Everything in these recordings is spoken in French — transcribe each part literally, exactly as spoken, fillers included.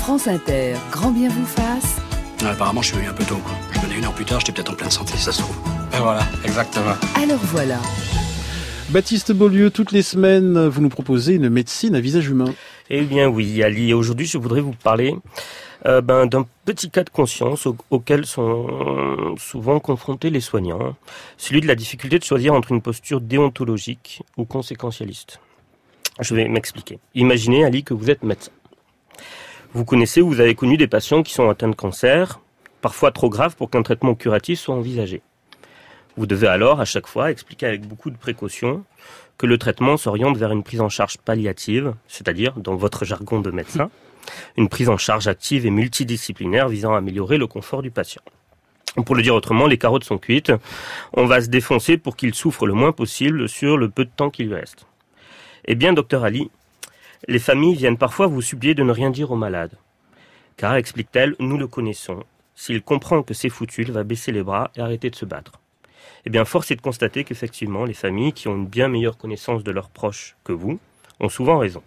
France Inter, grand bien vous fasse. Ah, apparemment, je suis venu un peu tôt, quoi. Je venais une heure plus tard, j'étais peut-être en pleine santé, ça se trouve. Et voilà, exactement. Alors voilà. Baptiste Beaulieu, toutes les semaines, vous nous proposez une médecine à visage humain. Eh bien oui, Ali, aujourd'hui je voudrais vous parler euh, ben, d'un petit cas de conscience au, auquel sont souvent confrontés les soignants, celui de la difficulté de choisir entre une posture déontologique ou conséquentialiste. Je vais m'expliquer. Imaginez, Ali, que vous êtes médecin. Vous connaissez ou vous avez connu des patients qui sont atteints de cancer, parfois trop graves pour qu'un traitement curatif soit envisagé. Vous devez alors, à chaque fois, expliquer avec beaucoup de précaution que le traitement s'oriente vers une prise en charge palliative, c'est-à-dire, dans votre jargon de médecin, une prise en charge active et multidisciplinaire visant à améliorer le confort du patient. Pour le dire autrement, les carottes sont cuites, on va se défoncer pour qu'il souffre le moins possible sur le peu de temps qui lui reste. Eh bien, docteur Ali, les familles viennent parfois vous supplier de ne rien dire au malade. Car, explique-t-elle, nous le connaissons. S'il comprend que c'est foutu, il va baisser les bras et arrêter de se battre. Eh bien, force est de constater qu'effectivement, les familles qui ont une bien meilleure connaissance de leurs proches que vous ont souvent raison.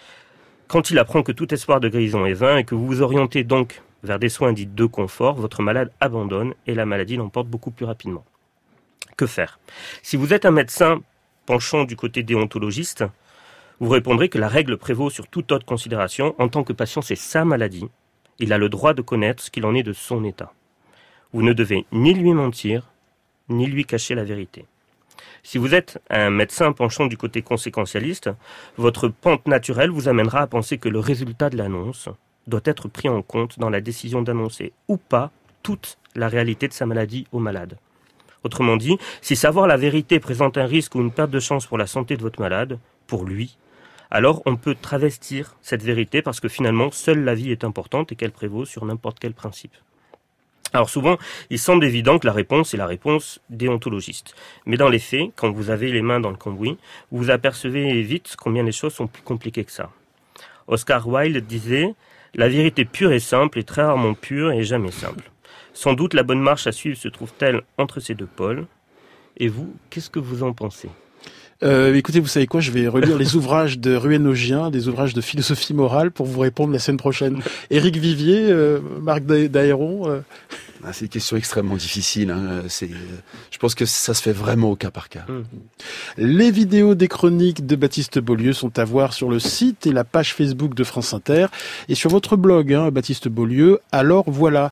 Quand il apprend que tout espoir de guérison est vain et que vous vous orientez donc vers des soins dits de confort, votre malade abandonne et la maladie l'emporte beaucoup plus rapidement. Que faire ? Si vous êtes un médecin penchant du côté déontologiste, vous répondrez que la règle prévaut sur toute autre considération. En tant que patient, c'est sa maladie. Il a le droit de connaître ce qu'il en est de son état. Vous ne devez ni lui mentir, ni lui cacher la vérité. Si vous êtes un médecin penchant du côté conséquentialiste, votre pente naturelle vous amènera à penser que le résultat de l'annonce doit être pris en compte dans la décision d'annoncer ou pas toute la réalité de sa maladie au malade. Autrement dit, si savoir la vérité présente un risque ou une perte de chance pour la santé de votre malade, pour lui, alors on peut travestir cette vérité parce que finalement, seule la vie est importante et qu'elle prévaut sur n'importe quel principe. Alors souvent, il semble évident que la réponse est la réponse déontologiste. Mais dans les faits, quand vous avez les mains dans le cambouis, vous apercevez vite combien les choses sont plus compliquées que ça. Oscar Wilde disait « La vérité pure et simple est très rarement pure et jamais simple. Sans doute la bonne marche à suivre se trouve-t-elle entre ces deux pôles. Et vous, qu'est-ce que vous en pensez ?» Euh, écoutez, vous savez quoi, je vais relire les ouvrages de Ruénogien, des ouvrages de philosophie morale pour vous répondre la semaine prochaine. Éric Vivier, euh, Marc Dahéron. Euh... Ah, c'est une question extrêmement difficile. Hein. C'est, je pense que ça se fait vraiment au cas par cas. Mmh. Les vidéos des chroniques de Baptiste Beaulieu sont à voir sur le site et la page Facebook de France Inter et sur votre blog, hein, Baptiste Beaulieu. Alors voilà.